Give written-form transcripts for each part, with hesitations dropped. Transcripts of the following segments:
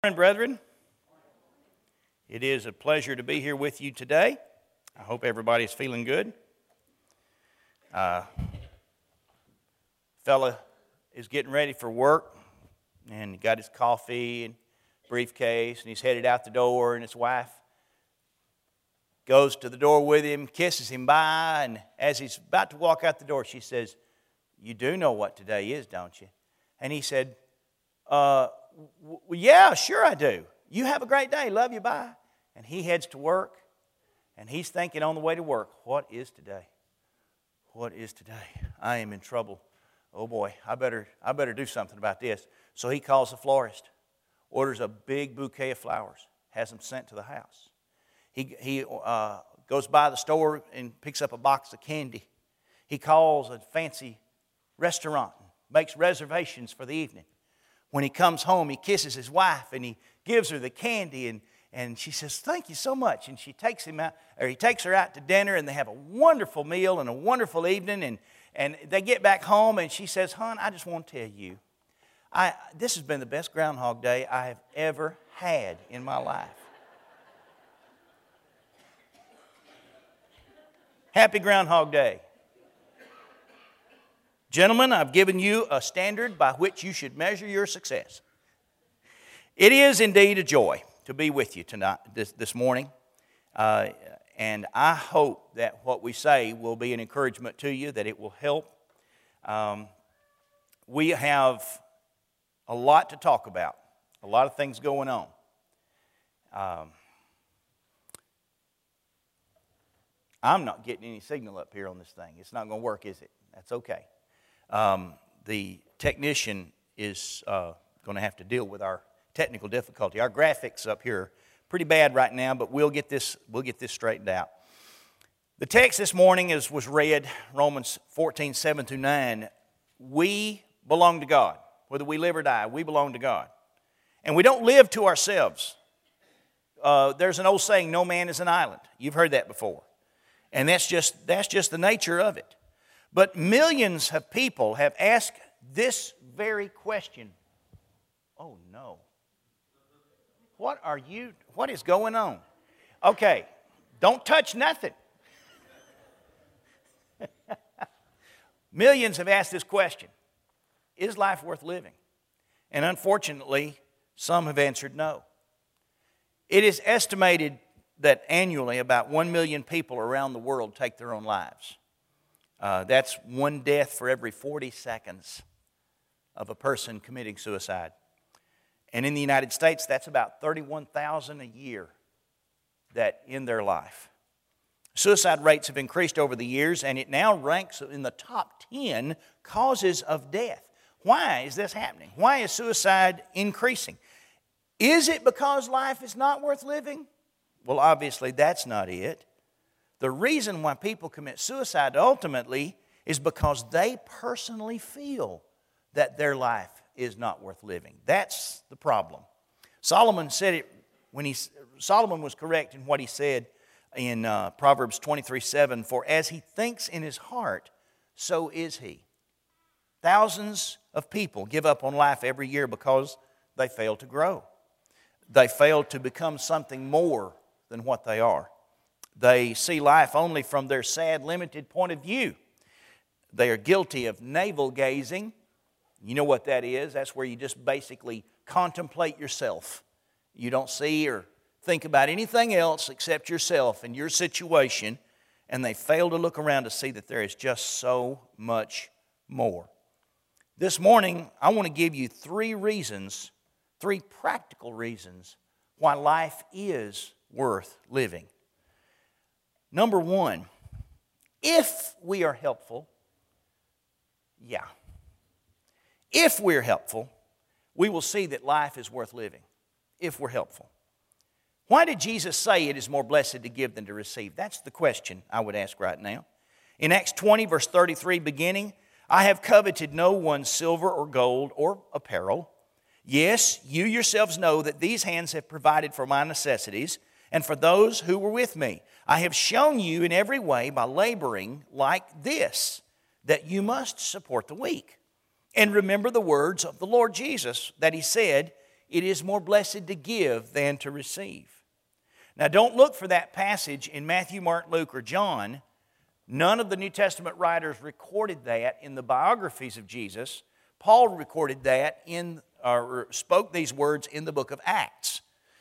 Brethren, it is a pleasure to be here with you today. I hope everybody's feeling good. Fella is getting ready for work, and he got his coffee and briefcase, and he's headed out the door, and his wife goes to the door with him, kisses him bye, and as he's about to walk out the door, she says, "You do know what today is, don't you?" And he said, yeah, sure I do. You have a great day. Love you. Bye. And he heads to work, and he's thinking on the way to work, what is today? What is today? I am in trouble. Oh boy, I better do something about this. So he calls the florist, orders a big bouquet of flowers, has them sent to the house. He goes by the store and picks up a box of candy. He calls a fancy restaurant, makes reservations for the evening. When he comes home, he kisses his wife and he gives her the candy, and she says, "Thank you so much." And he takes her out to dinner, and they have a wonderful meal and a wonderful evening. And they get back home, and she says, "Hon, I just want to tell you, this has been the best Groundhog Day I have ever had in my life." Happy Groundhog Day. Gentlemen, I've given you a standard by which you should measure your success. It is indeed a joy to be with you tonight, this morning. And I hope that what we say will be an encouragement to you, that it will help. We have a lot to talk about, a lot of things going on. I'm not getting any signal up here on this thing. It's not going to work, is it? That's okay. The technician is going to have to deal with our technical difficulty. Our graphics up here are pretty bad right now, but we'll get this straightened out. The text this morning was read, Romans 14, 7 through 9. We belong to God. Whether we live or die, we belong to God. And we don't live to ourselves. There's an old saying, no man is an island. You've heard that before. And that's just the nature of it. But millions of people have asked this very question. Oh no. What is going on? Okay, don't touch nothing. Millions have asked this question. Is life worth living? And unfortunately, some have answered no. It is estimated that annually about 1 million people around the world take their own lives. That's one death for every 40 seconds of a person committing suicide. And in the United States, that's about 31,000 a year that end their life. Suicide rates have increased over the years, and it now ranks in the top 10 causes of death. Why is this happening? Why is suicide increasing? Is it because life is not worth living? Well, obviously, that's not it. The reason why people commit suicide ultimately is because they personally feel that their life is not worth living. That's the problem. Solomon said it Solomon was correct in what he said in Proverbs 23:7. For as he thinks in his heart, so is he. Thousands of people give up on life every year because they fail to grow. They fail to become something more than what they are. They see life only from their sad, limited point of view. They are guilty of navel gazing. You know what that is? That's where you just basically contemplate yourself. You don't see or think about anything else except yourself and your situation, and they fail to look around to see that there is just so much more. This morning, I want to give you three practical reasons why life is worth living. Number one, if we are helpful, if we're helpful, we will see that life is worth living, if we're helpful. Why did Jesus say it is more blessed to give than to receive? That's the question I would ask right now. In Acts 20, verse 33, beginning, I have coveted no one's silver or gold or apparel. Yes, you yourselves know that these hands have provided for my necessities and for those who were with me. I have shown you in every way by laboring like this, that you must support the weak. And remember the words of the Lord Jesus that he said, it is more blessed to give than to receive. Now, don't look for that passage in Matthew, Mark, Luke, or John. None of the New Testament writers recorded that in the biographies of Jesus. Paul recorded that or spoke these words in the book of Acts.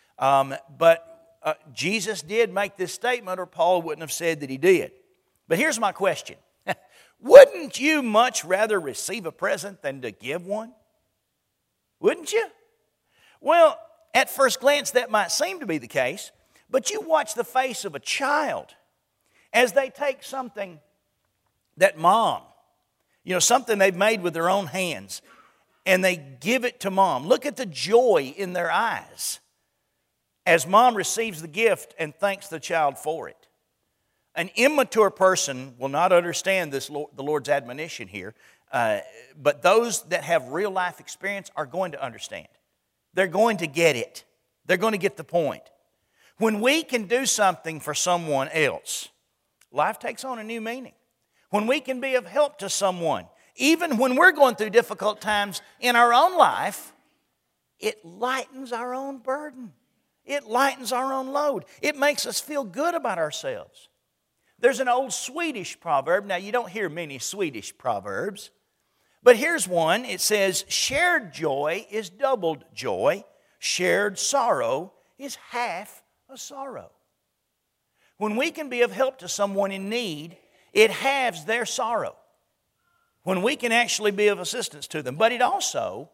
But Jesus did make this statement, or Paul wouldn't have said that he did. But here's my question. Wouldn't you much rather receive a present than to give one? Wouldn't you? Well, at first glance, that might seem to be the case, but you watch the face of a child as they take something that mom, something they've made with their own hands, and they give it to mom. Look at the joy in their eyes as mom receives the gift and thanks the child for it. An immature person will not understand the Lord's admonition here, but those that have real life experience are going to understand. They're going to get it. They're going to get the point. When we can do something for someone else, life takes on a new meaning. When we can be of help to someone, even when we're going through difficult times in our own life, it lightens our own burden. It lightens our own load. It makes us feel good about ourselves. There's an old Swedish proverb. Now, you don't hear many Swedish proverbs, but here's one. It says, shared joy is doubled joy. Shared sorrow is half a sorrow. When we can be of help to someone in need, it halves their sorrow. When we can actually be of assistance to them. But it also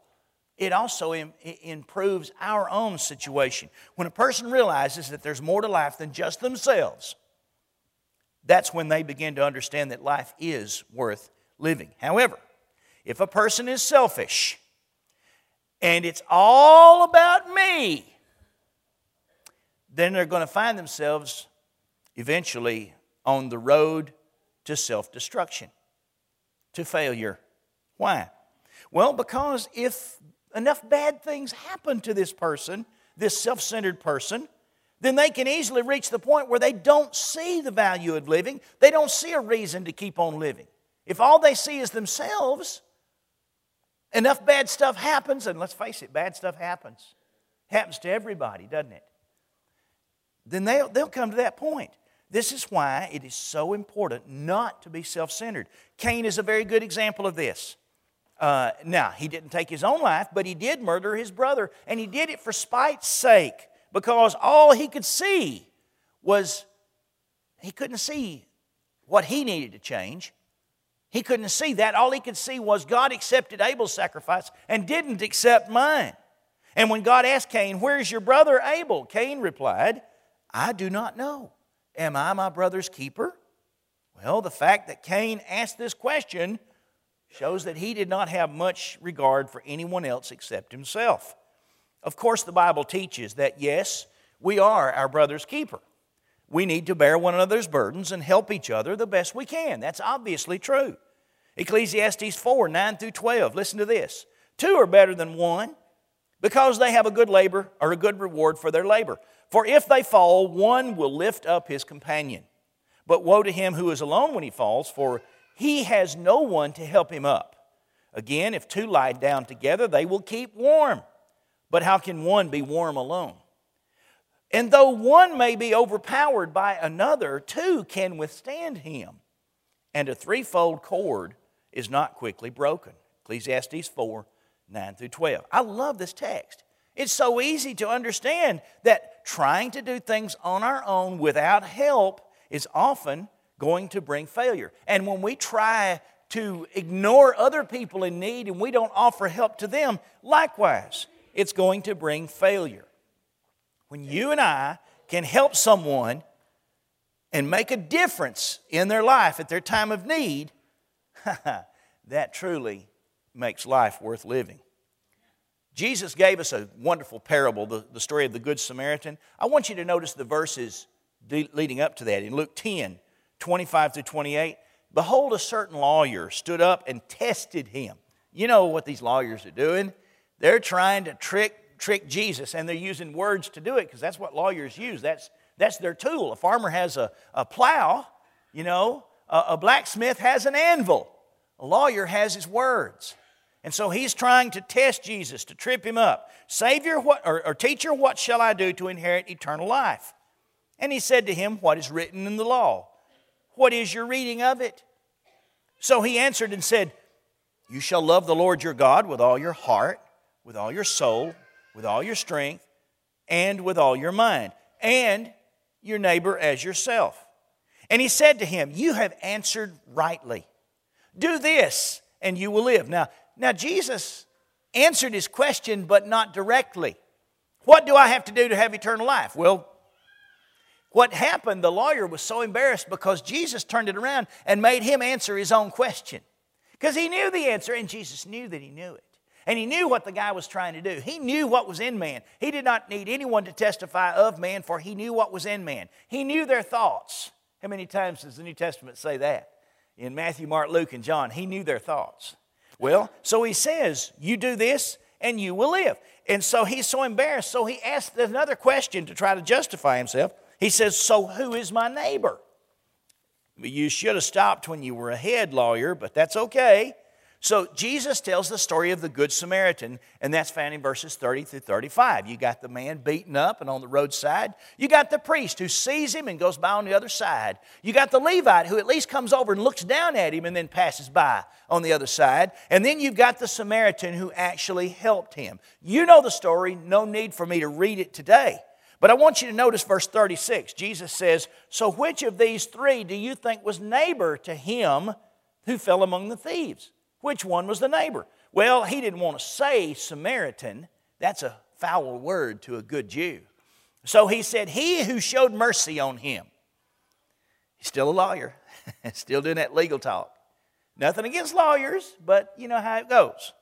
improves our own situation. When a person realizes that there's more to life than just themselves, that's when they begin to understand that life is worth living. However, if a person is selfish and it's all about me, then they're going to find themselves eventually on the road to self-destruction, to failure. Why? Well, because if enough bad things happen to this person, this self-centered person, then they can easily reach the point where they don't see the value of living. They don't see a reason to keep on living. If all they see is themselves, enough bad stuff happens, and let's face it, bad stuff happens. It happens to everybody, doesn't it? Then they'll come to that point. This is why it is so important not to be self-centered. Cain is a very good example of this. Now, he didn't take his own life, but he did murder his brother, and he did it for spite's sake. Because all he could see was, he couldn't see what he needed to change. He couldn't see that. All he could see was God accepted Abel's sacrifice and didn't accept mine. And when God asked Cain, where's your brother Abel? Cain replied, I do not know. Am I my brother's keeper? Well, the fact that Cain asked this question shows that he did not have much regard for anyone else except himself. Of course, the Bible teaches that, yes, we are our brother's keeper. We need to bear one another's burdens and help each other the best we can. That's obviously true. Ecclesiastes 4, 9 through 12, listen to this. 2 are better than 1 because they have a good labor or a good reward for their labor. For if they fall, one will lift up his companion. But woe to him who is alone when he falls, for he has no one to help him up. Again, if 2 lie down together, they will keep warm. But how can one be warm alone? And though one may be overpowered by another, 2 can withstand him. And a threefold cord is not quickly broken. Ecclesiastes 4, 9 through 12. I love this text. It's so easy to understand that trying to do things on our own without help is often going to bring failure. And when we try to ignore other people in need and we don't offer help to them, likewise, it's going to bring failure. When you and I can help someone and make a difference in their life at their time of need, that truly makes life worth living. Jesus gave us a wonderful parable, the story of the Good Samaritan. I want you to notice the verses leading up to that. In Luke 10, 25 through 28, behold, a certain lawyer stood up and tested him. You know what these lawyers are doing. They're trying to trick Jesus, and they're using words to do it because that's what lawyers use. That's their tool. A farmer has a plow, a blacksmith has an anvil. A lawyer has his words. And so he's trying to test Jesus, to trip him up. Savior, or teacher, what shall I do to inherit eternal life? And he said to him, what is written in the law? What is your reading of it? So he answered and said, you shall love the Lord your God with all your heart, with all your soul, with all your strength, and with all your mind, and your neighbor as yourself. And he said to him, you have answered rightly. Do this, and you will live. Now Jesus answered his question, but not directly. What do I have to do to have eternal life? Well, what happened, the lawyer was so embarrassed because Jesus turned it around and made him answer his own question. Because he knew the answer, and Jesus knew that he knew it. And he knew what the guy was trying to do. He knew what was in man. He did not need anyone to testify of man, for he knew what was in man. He knew their thoughts. How many times does the New Testament say that? In Matthew, Mark, Luke, and John, he knew their thoughts. Well, so he says, you do this and you will live. And so he's so embarrassed, so he asked another question to try to justify himself. He says, so who is my neighbor? You should have stopped when you were ahead, lawyer, but that's okay. So Jesus tells the story of the Good Samaritan, and that's found in verses 30 through 35. You got the man beaten up and on the roadside. You got the priest who sees him and goes by on the other side. You got the Levite who at least comes over and looks down at him and then passes by on the other side. And then you've got the Samaritan who actually helped him. You know the story. No need for me to read it today. But I want you to notice verse 36. Jesus says, so which of these three do you think was neighbor to him who fell among the thieves? Which one was the neighbor? Well, he didn't want to say Samaritan. That's a foul word to a good Jew. So he said, he who showed mercy on him. He's still a lawyer, still doing that legal talk. Nothing against lawyers, but you know how it goes.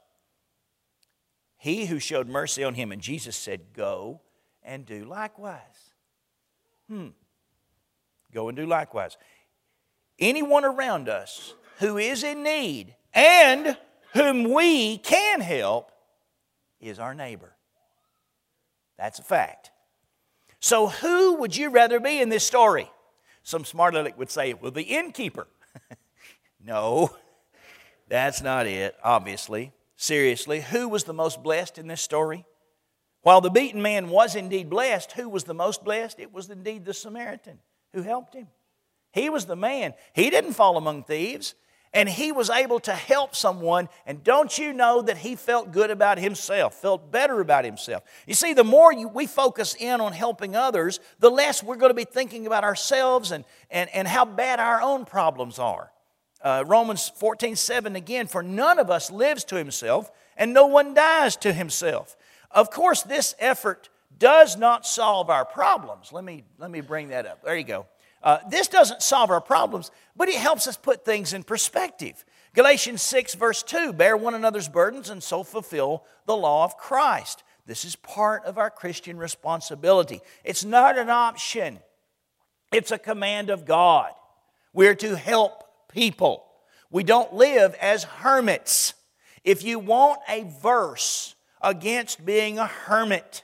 He who showed mercy on him. And Jesus said, go and do likewise. Go and do likewise. Anyone around us who is in need and whom we can help is our neighbor. That's a fact. So who would you rather be in this story? Some smart aleck would say, well, the innkeeper. No, that's not it, obviously. Seriously, who was the most blessed in this story? While the beaten man was indeed blessed, who was the most blessed? It was indeed the Samaritan who helped him. He was the man. He didn't fall among thieves. And he was able to help someone. And don't you know that he felt good about himself, felt better about himself. You see, the more we focus in on helping others, the less we're going to be thinking about ourselves and how bad our own problems are. Romans 14:7 again, for none of us lives to himself, and no one dies to himself. Of course, this effort does not solve our problems. Let me bring that up. There you go. This doesn't solve our problems, but it helps us put things in perspective. Galatians 6 verse 2, bear one another's burdens and so fulfill the law of Christ. This is part of our Christian responsibility. It's not an option. It's a command of God. We're to help people. We don't live as hermits. If you want a verse against being a hermit,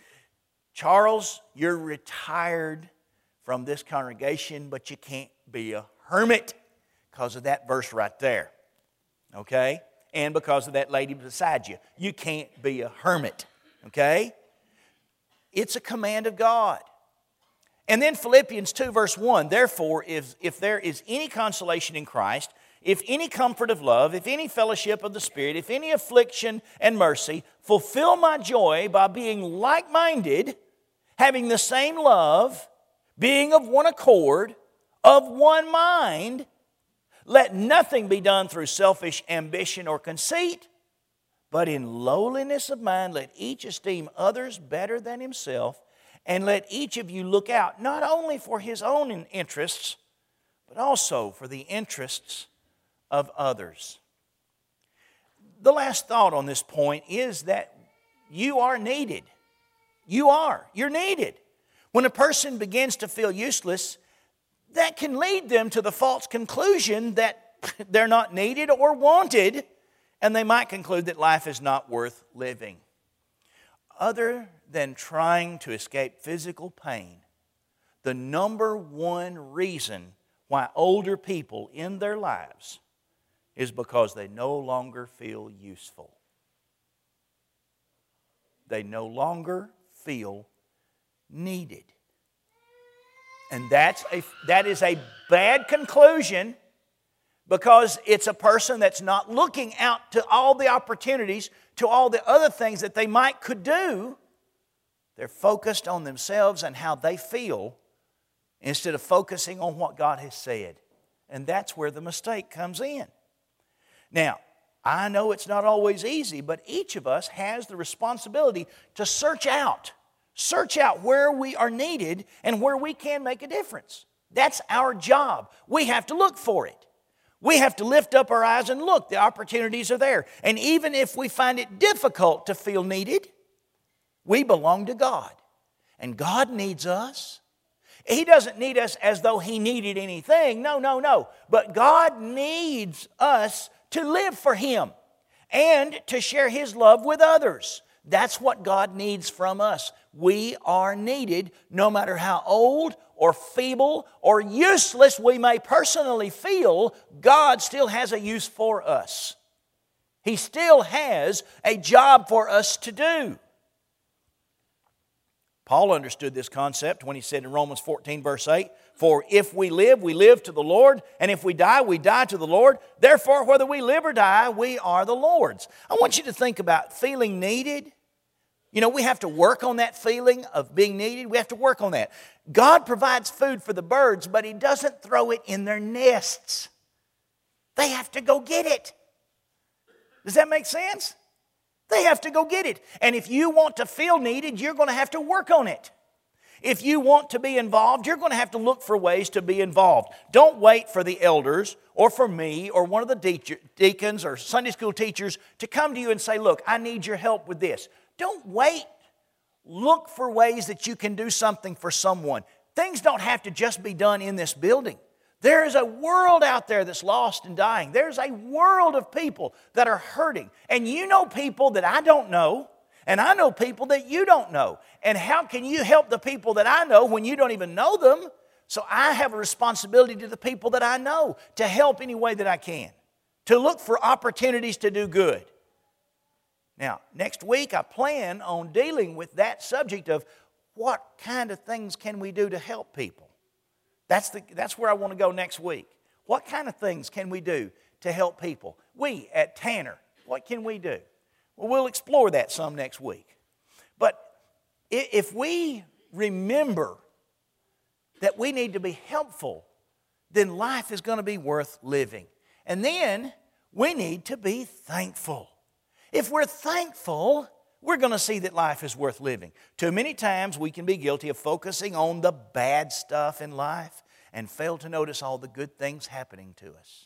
Charles, you're retired from this congregation, but you can't be a hermit because of that verse right there. Okay? And because of that lady beside you. You can't be a hermit. Okay? It's a command of God. And then Philippians 2 verse 1, therefore, if there is any consolation in Christ, if any comfort of love, if any fellowship of the Spirit, if any affliction and mercy, fulfill my joy by being like-minded, having the same love, being of one accord, of one mind. Let nothing be done through selfish ambition or conceit, but in lowliness of mind let each esteem others better than himself, and let each of you look out not only for his own interests, but also for the interests of others. The last thought on this point is that you are needed. You're needed. When a person begins to feel useless, that can lead them to the false conclusion that they're not needed or wanted, and they might conclude that life is not worth living. Other than trying to escape physical pain, the number one reason why older people end their lives is because they no longer feel useful. They no longer feel needed. And that is a bad conclusion, because it's a person that's not looking out to all the opportunities, to all the other things that they could do. They're focused on themselves and how they feel instead of focusing on what God has said. And that's where the mistake comes in. Now, I know it's not always easy, but each of us has the responsibility to search out where we are needed and where we can make a difference. That's our job. We have to look for it. We have to lift up our eyes and look. The opportunities are there. And even if we find it difficult to feel needed, we belong to God. And God needs us. He doesn't need us as though He needed anything. No. But God needs us to live for Him and to share His love with others. That's what God needs from us. We are needed no matter how old or feeble or useless we may personally feel. God still has a use for us. He still has a job for us to do. Paul understood this concept when he said in Romans 14 verse 8, "For if we live to the Lord, and if we die to the Lord. Therefore, whether we live or die, we are the Lord's." I want you to think about feeling needed. You know, we have to work on that feeling of being needed. We have to work on that. God provides food for the birds, but He doesn't throw it in their nests. They have to go get it. Does that make sense? They have to go get it. And if you want to feel needed, you're going to have to work on it. If you want to be involved, you're going to have to look for ways to be involved. Don't wait for the elders or for me or one of the deacons or Sunday school teachers to come to you and say, "Look, I need your help with this." Don't wait. Look for ways that you can do something for someone. Things don't have to just be done in this building. There is a world out there that's lost and dying. There's a world of people that are hurting. And you know people that I don't know, and I know people that you don't know. And how can you help the people that I know when you don't even know them? So I have a responsibility to the people that I know to help any way that I can, to look for opportunities to do good. Now, next week I plan on dealing with that subject of what kind of things can we do to help people. That's where I want to go next week. What kind of things can we do to help people? We at Tanner, what can we do? Well, we'll explore that some next week. But if we remember that we need to be helpful, then life is going to be worth living. And then we need to be thankful. If we're thankful, we're going to see that life is worth living. Too many times we can be guilty of focusing on the bad stuff in life and fail to notice all the good things happening to us.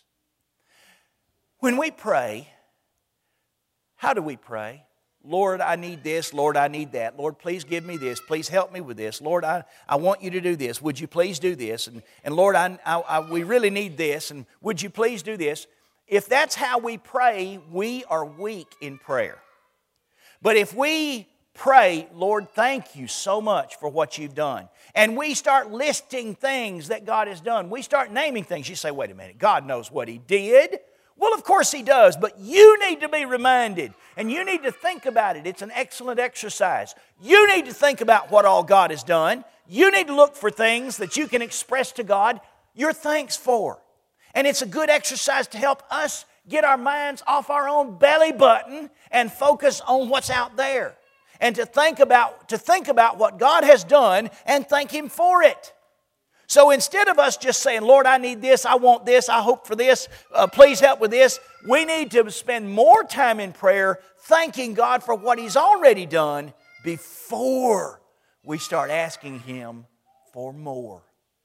When we pray, how do we pray? Lord, I need this. Lord, I need that. Lord, please give me this. Please help me with this. Lord, I want you to do this. Would you please do this? And Lord, we really need this. And would you please do this? If that's how we pray, we are weak in prayer. But if we pray, "Lord, thank you so much for what you've done," and we start listing things that God has done, we start naming things, you say, "Wait a minute, God knows what He did." Well, of course He does, but you need to be reminded, and you need to think about it. It's an excellent exercise. You need to think about what all God has done. You need to look for things that you can express to God your thanks for. And it's a good exercise to help us get our minds off our own belly button and focus on what's out there. And to think about what God has done and thank Him for it. So instead of us just saying, "Lord, I need this, I want this, I hope for this, please help with this," we need to spend more time in prayer thanking God for what He's already done before we start asking Him for more.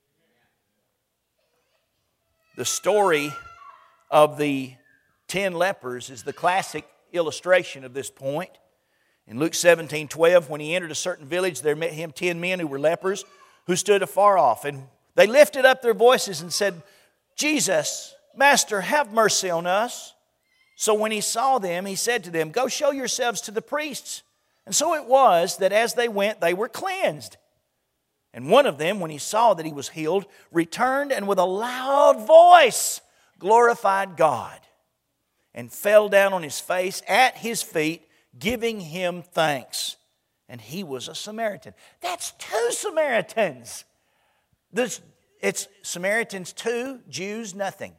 The story of the 10 lepers is the classic illustration of this point. In Luke 17:12, when He entered a certain village, there met Him 10 men who were lepers, who stood afar off. And they lifted up their voices and said, "Jesus, Master, have mercy on us." So when He saw them, He said to them, "Go show yourselves to the priests." And so it was that as they went, they were cleansed. And one of them, when he saw that he was healed, returned and with a loud voice glorified God. and fell down on his face at his feet, giving him thanks. And he was a Samaritan. That's two Samaritans. It's Samaritans 2, Jews nothing.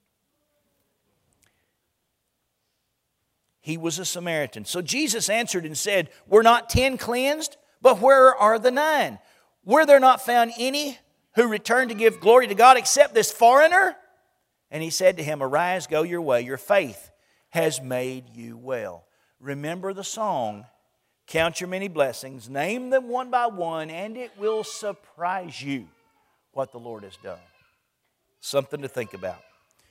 He was a Samaritan. So Jesus answered and said, were not 10 cleansed? But where are the 9? Were there not found any who returned to give glory to God except this foreigner? And he said to him, arise, go your way. Your faith has made you well. Remember the song, count your many blessings, name them one by one, and it will surprise you what the Lord has done. Something to think about.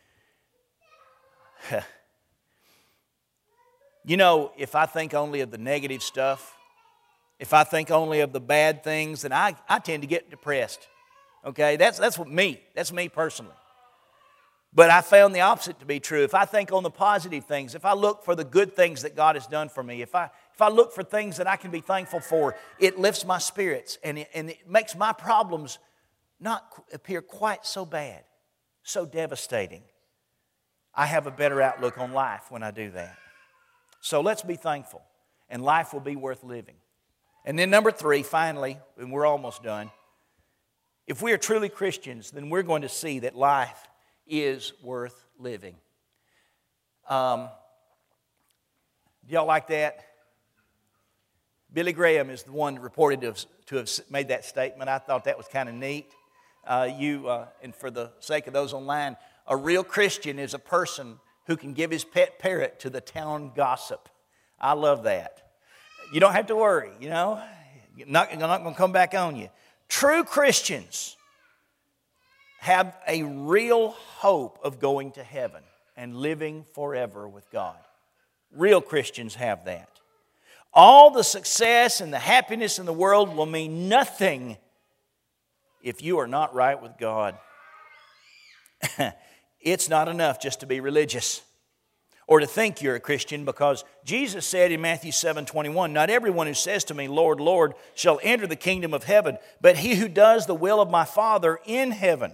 You know, if I think only of the negative stuff, if I think only of the bad things, then I tend to get depressed. Okay, that's me personally. But I found the opposite to be true. If I think on the positive things, if I look for the good things that God has done for me, if I look for things that I can be thankful for, it lifts my spirits and it makes my problems not appear quite so bad, so devastating. I have a better outlook on life when I do that. So let's be thankful, and life will be worth living. And then number 3, finally, and we're almost done, if we are truly Christians, then we're going to see that life is worth living. Do y'all like that? Billy Graham is the one reported to have made that statement. I thought that was kind of neat. And for the sake of those online, a real Christian is a person who can give his pet parrot to the town gossip. I love that. You don't have to worry, you know. Not going to come back on you. True Christians have a real hope of going to heaven and living forever with God. Real Christians have that. All the success and the happiness in the world will mean nothing if you are not right with God. It's not enough just to be religious or to think you're a Christian, because Jesus said in Matthew 7:21, not everyone who says to me, Lord, Lord, shall enter the kingdom of heaven, but he who does the will of my Father in heaven.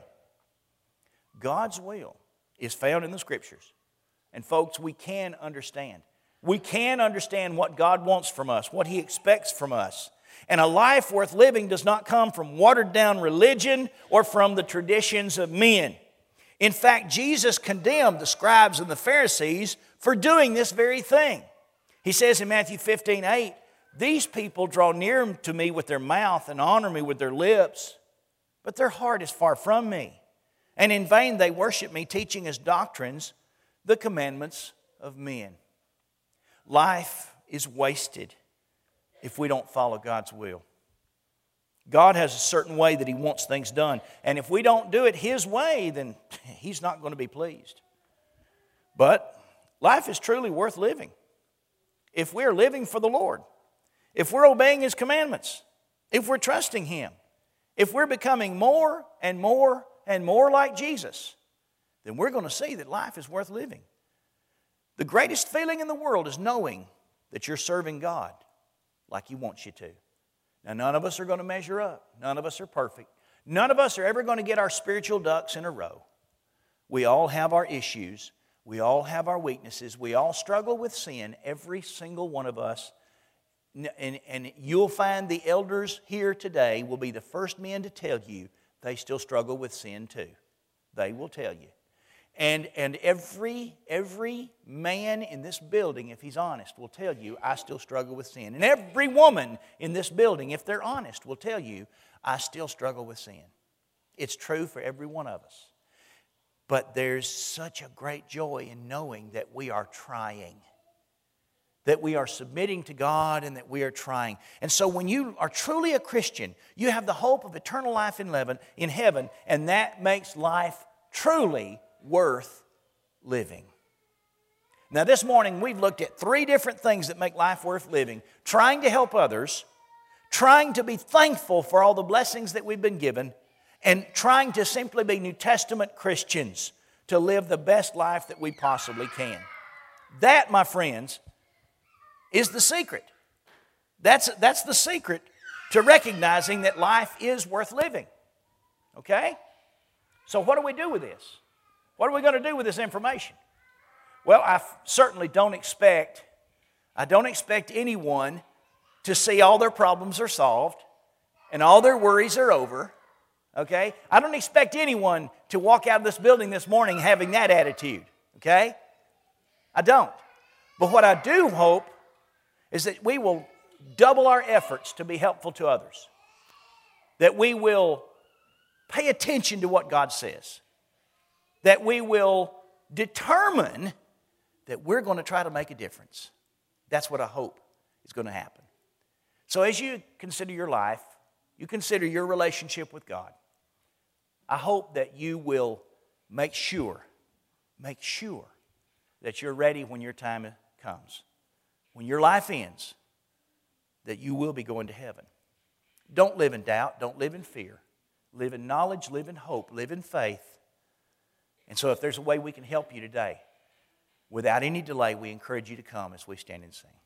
God's will is found in the Scriptures. And folks, we can understand. We can understand what God wants from us, what He expects from us. And a life worth living does not come from watered down religion or from the traditions of men. In fact, Jesus condemned the scribes and the Pharisees for doing this very thing. He says in Matthew 15:8, these people draw near to me with their mouth and honor me with their lips, but their heart is far from me. And in vain they worship me, teaching as doctrines the commandments of men. Life is wasted if we don't follow God's will. God has a certain way that He wants things done. And if we don't do it His way, then He's not going to be pleased. But life is truly worth living if we're living for the Lord, if we're obeying His commandments, if we're trusting Him, if we're becoming more and more and more like Jesus, then we're going to see that life is worth living. The greatest feeling in the world is knowing that you're serving God like He wants you to. Now, none of us are going to measure up. None of us are perfect. None of us are ever going to get our spiritual ducks in a row. We all have our issues. We all have our weaknesses. We all struggle with sin, every single one of us. And you'll find the elders here today will be the first men to tell you they still struggle with sin too. They will tell you. And every man in this building, if he's honest, will tell you, I still struggle with sin. And every woman in this building, if they're honest, will tell you, I still struggle with sin. It's true for every one of us. But there's such a great joy in knowing that we are trying, that we are submitting to God and that we are trying. And so when you are truly a Christian, you have the hope of eternal life in heaven, and that makes life truly worth living. Now this morning we've looked at 3 different things that make life worth living: trying to help others, trying to be thankful for all the blessings that we've been given, and trying to simply be New Testament Christians to live the best life that we possibly can. That, my friends, is the secret. That's the secret to recognizing that life is worth living. Okay? So what do we do with this? What are we going to do with this information? Well, I certainly don't expect anyone to see all their problems are solved and all their worries are over. Okay? I don't expect anyone to walk out of this building this morning having that attitude. Okay? I don't. But what I do hope is that we will double our efforts to be helpful to others. That we will pay attention to what God says. That we will determine that we're going to try to make a difference. That's what I hope is going to happen. So as you consider your life, you consider your relationship with God, I hope that you will make sure that you're ready when your time comes. When your life ends, that you will be going to heaven. Don't live in doubt. Don't live in fear. Live in knowledge. Live in hope. Live in faith. And so if there's a way we can help you today, without any delay, we encourage you to come as we stand and sing.